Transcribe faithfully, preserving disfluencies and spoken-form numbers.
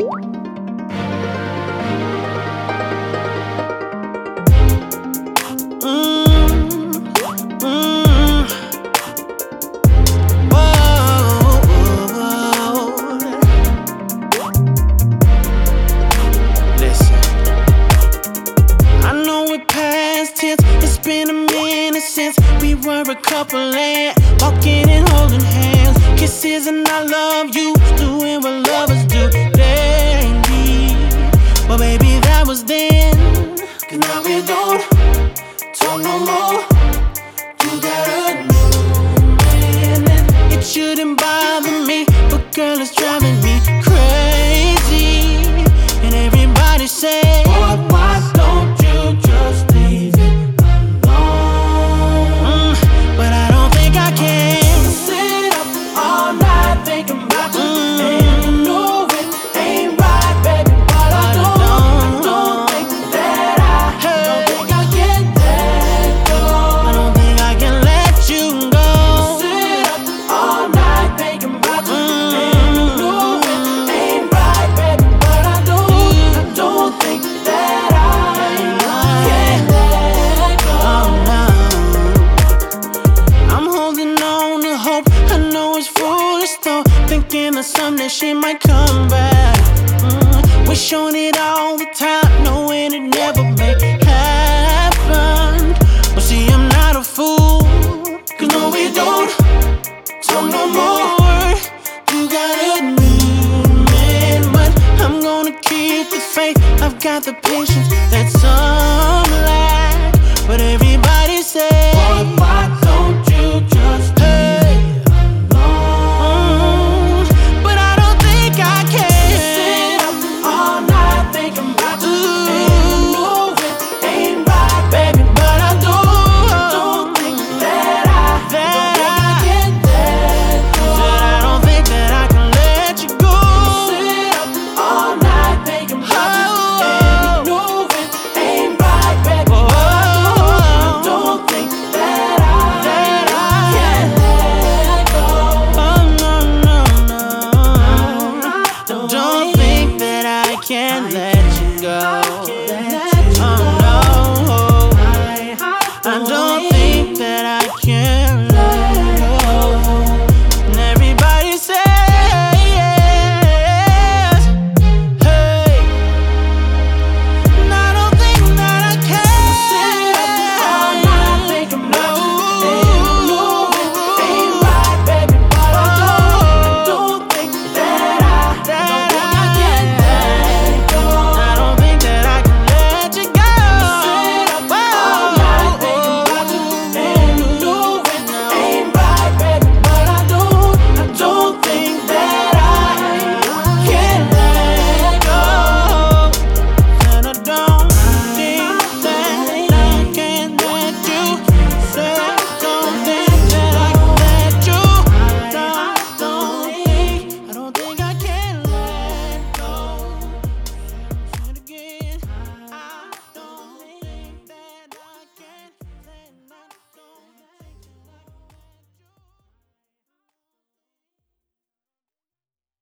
It's been a minute since we were a couple and walking and holding hands, kisses and I love you, doing what lovers do daily. But baby, that was then, 'cause now we don't talk no more. You got a new man and it shouldn't bother me, but girl, it's driving me crazy. And everybody say, boy, why don't you just leave it? Thinking of someday she might come back. mm, Wish on it all the time, knowing it never may happen. But see, I'm not a fool, 'cause no, we don't talk no more. You got a new man, but I'm gonna keep the faith. I've got the patience